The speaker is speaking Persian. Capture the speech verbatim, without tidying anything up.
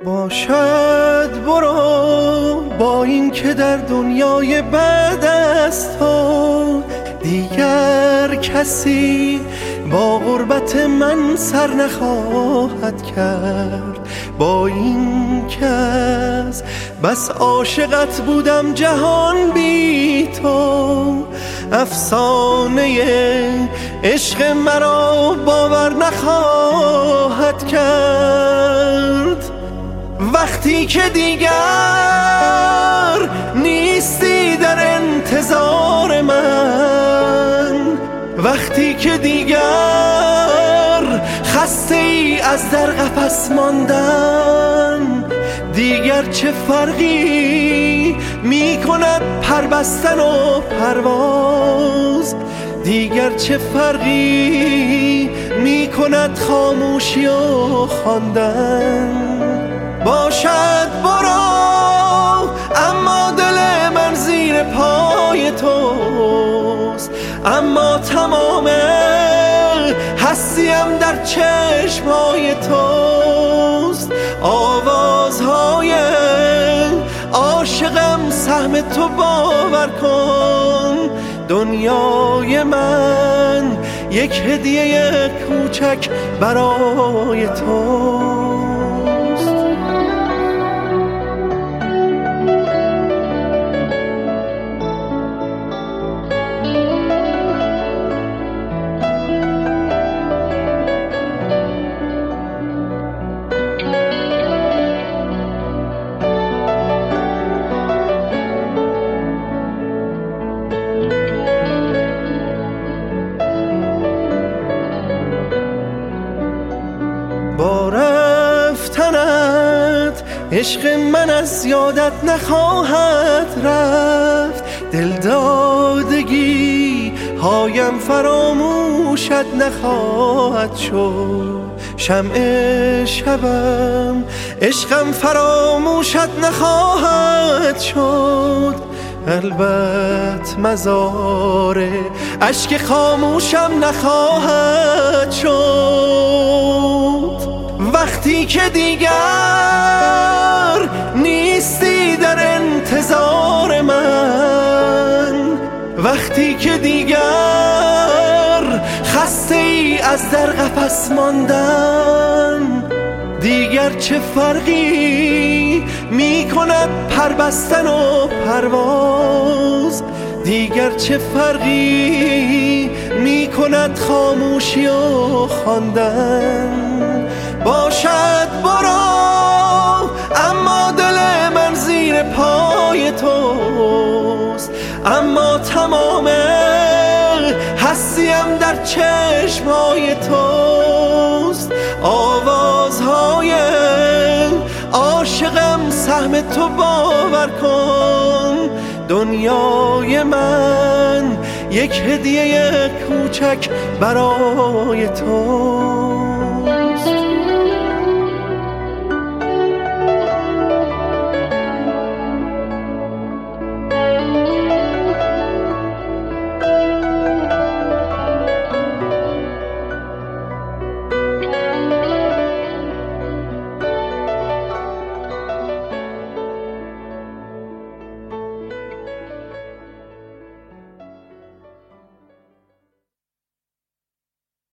باشد برو با این که در دنیای بعد از تو دیگر کسی با غربت من سر نخواهد کرد. با این کس بس عاشقت بودم جهان بی تو، افسانه عشق مرا باور نخواهد کرد. وقتی که دیگر نیستی در انتظار من، وقتی که دیگر خسته ای از در قفس ماندن، دیگر چه فرقی می کند پر بستن و پرواز، دیگر چه فرقی می کند خاموشی و خواندن. باشد برو اما دل من زیر پای توست، اما تمام هستیم در چشمای توست. آوازهای عاشقم سهم تو باور کن، دنیای من یک هدیه کوچک برای توست. با رفتنت عشق من از یادت نخواهد رفت، دلدادگی هایم فراموشت نخواهد شد. شمع شبم عشقم فراموشت نخواهد شد. البته مزار اشک خاموشم نخواهد شد. وقتی که دیگر نیستی در انتظار من، وقتی که دیگر خسته ای از در قفس ماندن، دیگر چه فرقی می کند پر بستن و پرواز، دیگر چه فرقی می کند خاموشی و خواندن. باشد برو اما دل من زیر پای توست، اما تمام هستیم در چشمای توست. آوازهای عاشقم سهم تو باور کن، دنیای من یک هدیه کوچک برای تو.